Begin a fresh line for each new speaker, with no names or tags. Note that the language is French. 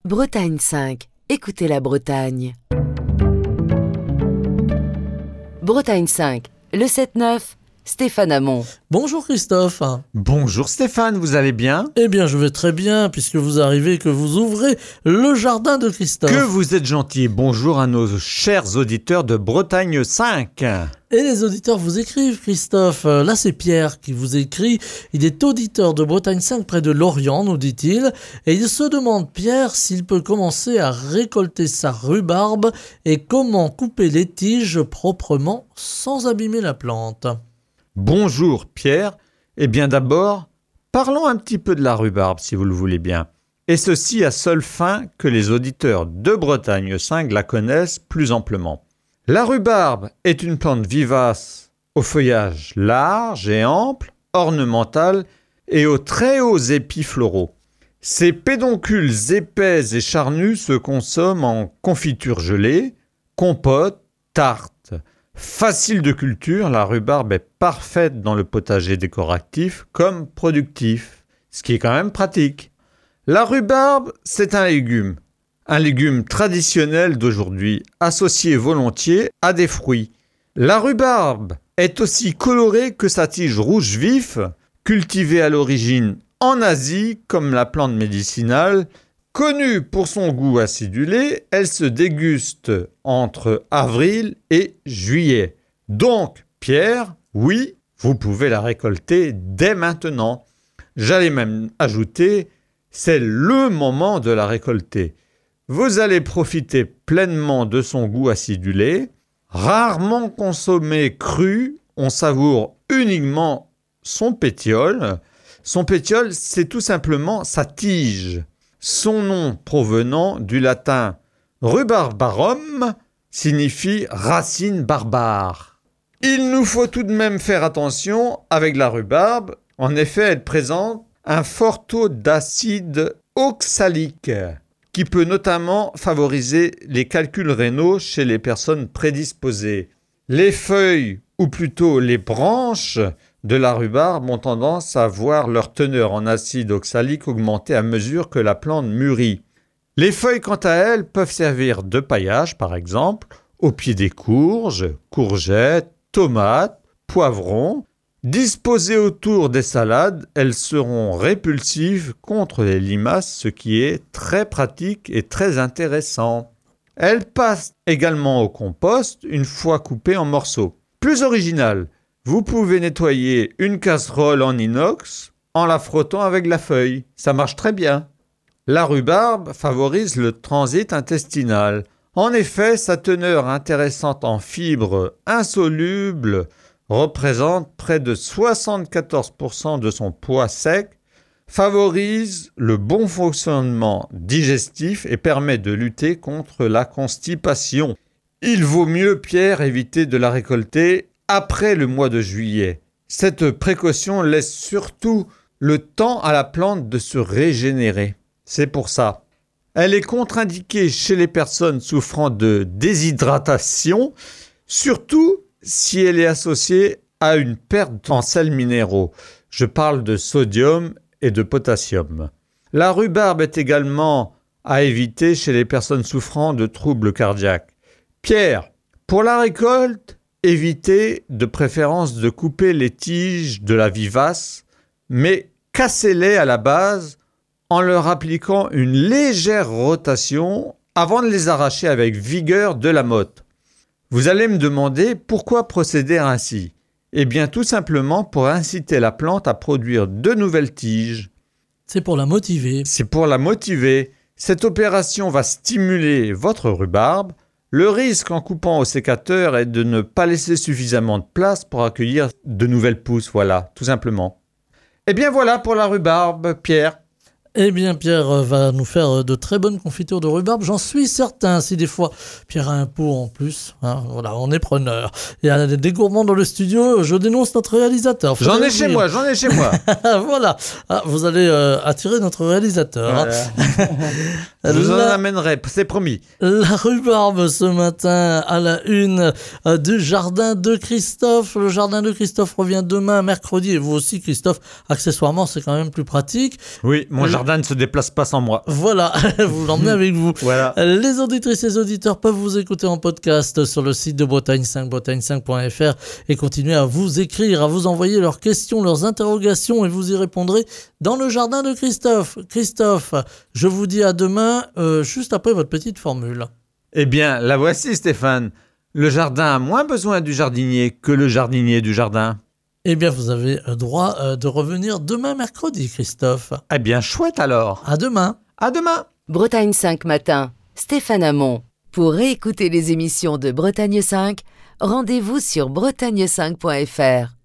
Bretagne 5. Écoutez la Bretagne. Bretagne 5. Le 7-9. Stéphane Hamon.
Bonjour Christophe.
Bonjour Stéphane, vous allez bien ?
Eh bien je vais très bien puisque vous arrivez que vous ouvrez le jardin de Christophe.
Que vous êtes gentil. Bonjour à nos chers auditeurs de Bretagne 5.
Et les auditeurs vous écrivent Christophe. Là c'est Pierre qui vous écrit. Il est auditeur de Bretagne 5 près de Lorient, nous dit-il. Et il se demande Pierre s'il peut commencer à récolter sa rhubarbe et comment couper les tiges proprement sans abîmer la plante.
Bonjour Pierre. Eh bien d'abord, parlons un petit peu de la rhubarbe si vous le voulez bien. Et ceci à seule fin que les auditeurs de Bretagne 5 la connaissent plus amplement. La rhubarbe est une plante vivace au feuillage large et ample, ornementale et aux très hauts épis floraux. Ses pédoncules épais et charnus se consomment en confiture gelée, compote, tarte. Facile de culture, la rhubarbe est parfaite dans le potager décoratif comme productif, ce qui est quand même pratique. La rhubarbe, c'est un légume traditionnel d'aujourd'hui, associé volontiers à des fruits. La rhubarbe est aussi colorée que sa tige rouge vif, cultivée à l'origine en Asie comme la plante médicinale. Connue pour son goût acidulé, elle se déguste entre avril et juillet. Donc, Pierre, oui, vous pouvez la récolter dès maintenant. J'allais même ajouter, c'est le moment de la récolter. Vous allez profiter pleinement de son goût acidulé. Rarement consommé cru, on savoure uniquement son pétiole. Son pétiole, c'est tout simplement sa tige. Son nom provenant du latin rhubarbarum signifie racine barbare. Il nous faut tout de même faire attention avec la rhubarbe. En effet, elle présente un fort taux d'acide oxalique qui peut notamment favoriser les calculs rénaux chez les personnes prédisposées. Les feuilles, ou plutôt les branches de la rhubarbe ont tendance à voir leur teneur en acide oxalique augmenter à mesure que la plante mûrit. Les feuilles, quant à elles, peuvent servir de paillage, par exemple, au pied des courges, courgettes, tomates, poivrons. Disposées autour des salades, elles seront répulsives contre les limaces, ce qui est très pratique et très intéressant. Elles passent également au compost une fois coupées en morceaux. Plus original, vous pouvez nettoyer une casserole en inox en la frottant avec la feuille. Ça marche très bien. La rhubarbe favorise le transit intestinal. En effet, sa teneur intéressante en fibres insolubles représente près de 74% de son poids sec, favorise le bon fonctionnement digestif et permet de lutter contre la constipation. Il vaut mieux, Pierre, éviter de la récolter après le mois de juillet. Cette précaution laisse surtout le temps à la plante de se régénérer. C'est pour ça. Elle est contre-indiquée chez les personnes souffrant de déshydratation, surtout si elle est associée à une perte en sels minéraux. Je parle de sodium et de potassium. La rhubarbe est également à éviter chez les personnes souffrant de troubles cardiaques. Pierre, pour la récolte, évitez de préférence de couper les tiges de la vivace, mais cassez-les à la base en leur appliquant une légère rotation avant de les arracher avec vigueur de la motte. Vous allez me demander pourquoi procéder ainsi ? Eh bien tout simplement pour inciter la plante à produire de nouvelles tiges.
C'est pour la motiver.
Cette opération va stimuler votre rhubarbe. Le risque en coupant au sécateur est de ne pas laisser suffisamment de place pour accueillir de nouvelles pousses, voilà, tout simplement. Eh bien voilà pour la rhubarbe, Pierre.
Eh bien, Pierre va nous faire de très bonnes confitures de rhubarbe, j'en suis certain. Si des fois Pierre a un pot en plus, hein, voilà, on est preneur. Il y a des gourmands dans le studio, je dénonce notre réalisateur.
J'en ai chez moi.
Voilà, vous allez attirer notre réalisateur.
Voilà. Je vous en amènerai, c'est promis.
La rhubarbe ce matin à la une du jardin de Christophe. Le jardin de Christophe revient demain, mercredi. Et vous aussi, Christophe, accessoirement, c'est quand même plus pratique.
Oui, mon jardin jardin ne se déplace pas sans moi.
Voilà, vous l'emmenez avec vous.
Voilà.
Les auditrices et auditeurs peuvent vous écouter en podcast sur le site de Bretagne 5, bretagne5.fr et continuer à vous écrire, à vous envoyer leurs questions, leurs interrogations et vous y répondrez dans le jardin de Christophe. Christophe, je vous dis à demain, juste après votre petite formule.
Eh bien, la voici Stéphane. Le jardin a moins besoin du jardinier que le jardinier du jardin.
Eh bien, vous avez droit de revenir demain mercredi, Christophe.
Eh bien, chouette alors.
À demain.
À demain.
Bretagne 5 matin, Stéphane Hamon. Pour réécouter les émissions de Bretagne 5, rendez-vous sur bretagne5.fr.